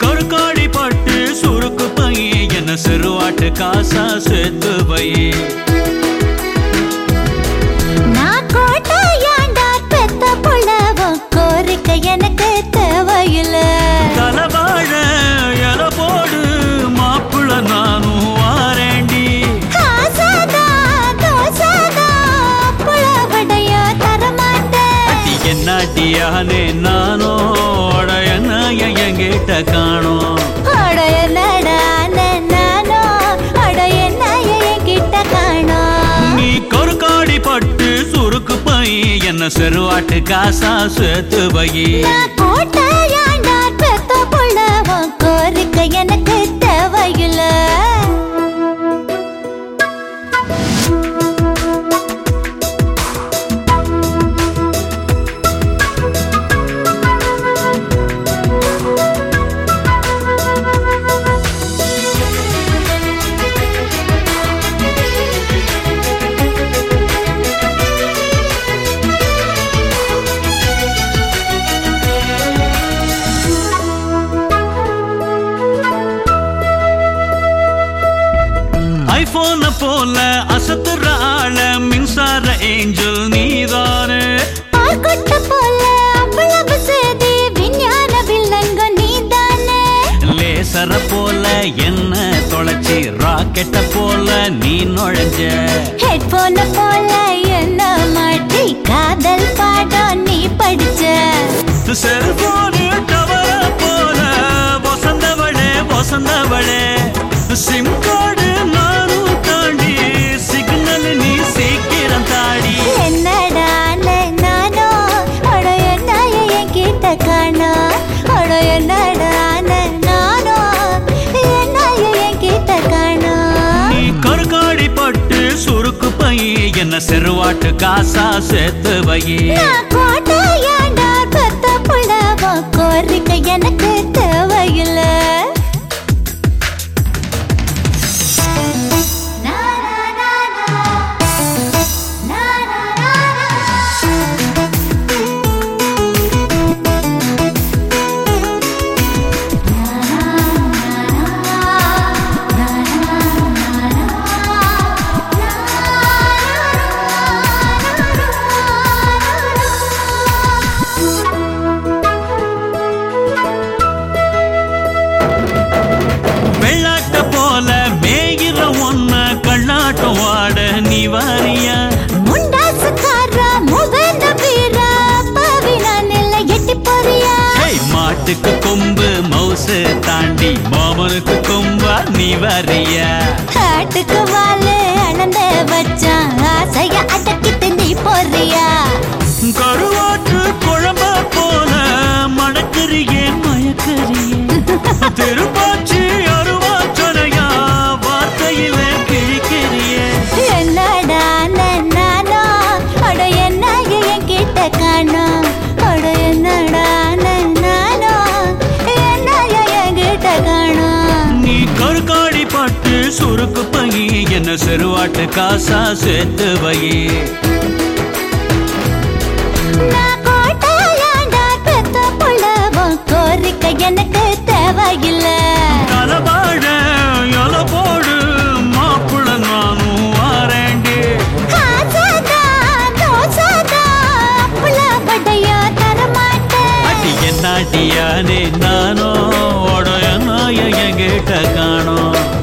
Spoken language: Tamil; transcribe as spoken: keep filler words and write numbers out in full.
கருக்காடி பட்டு சுருக்கு பையே என்ன செருவாட்டு காசா சேர்த்து பையே நான் கோட்டையாண்டா பெத்த புள்ளவோ கோரிக்கை எனக்கு தேவையில்ல தலவாழ எல போடு மாப்புள்ள நானும் வாரேண்டி ஆசாதா தோசாதா புள்ளவடையோ தரமாட்டேன் என்னாட்டியானே நானோ என்ன எங்கிட்ட காணோம் அடைய நடானே நானோ அடைய கிட்ட காணோம் நீ கொருக்காடி பட்டு சுருக்கு பை என்ன செருவாட்டு காசா சேர்த்து பையே கோட்டையாண்டா பெத்த புள்ளவோ கோரிக்கை எனக்கு தேவையில்ல ஐபோன போல அசத்துற ஆள மின்சார ஏஞ்சல் நீதானே ஆர்கொட்ட போல அவ்வளவு சேதி விஞ்ஞான வில்லங்க நீதானே லேசர போல என்ன தொலைச்சி ராக்கெட்ட போல நீ நுழைஞ்ச ஹெட்போன போல என்ன மாட்டி காதல் பாடம் நீ படிச்ச செல்போனு டவர போல வசந்தவளே வசந்தவளே சிம் கார்டு நானும் தாண்டி சிக்னல் நீ சீக்கிரம் தாடி என்னடா நானோ அட என்ன என் கிட்ட காணோ அட என்னடா நானோ என்ன என் கிட்ட காணோ நீ கருக்காடி பட்டு சுருக்கு பையே என்ன செருவாட்டு காசா சேர்த்து வையே நான் கோட்டையாண்டா பெத்த புள்ளவோ கோரிக்கை எனக்கு தேவையில்ல வெள்ளாட்ட போல மேயிற ஒன்ன கண்ணாட்டம் வாட நீ வாரியா முண்டாசுக்காரா முகந்த வீரா பாவினா நெல்ல எட்டி போறியா மாட்டுக்கு கொம்பு மவுசு தாண்டி மாமனுக்கு கொம்பா நீ வாரியா காட்டுக்கு வாழு அளந்த வச்சான் ஆசைய அடக்கிட்டு நீ போறியா கருவாட்டு குழம்ப போல மணக்கறியே மயக்கறியே திருப்பாச்சி அருவாச்சனையா வார்த்தையில கிழிக்கிறியே என்னடா நானோ அட என்ன என் கிட்ட காணோம் அட என்னடா நானோ என்ன என் கிட்ட காணோம் நீ கருக்காடி பட்டு சுருக்கு பையே என்ன செருவாட்டு காசா சேர்த்து வையே நான் கோட்டையாண்டா பெத்த புள்ளவோ கோரிக்கை எனக்கு தேவையில்ல தலவாழ எல போடு மாப்புள்ள நானும் வாரேண்டி ஆசாதா தோசாதா புள்ளவடையோ தரமாட்டேன் அடி என்னாட்டியானே நானோ உடைய நாய எங்கிட்ட காணோம்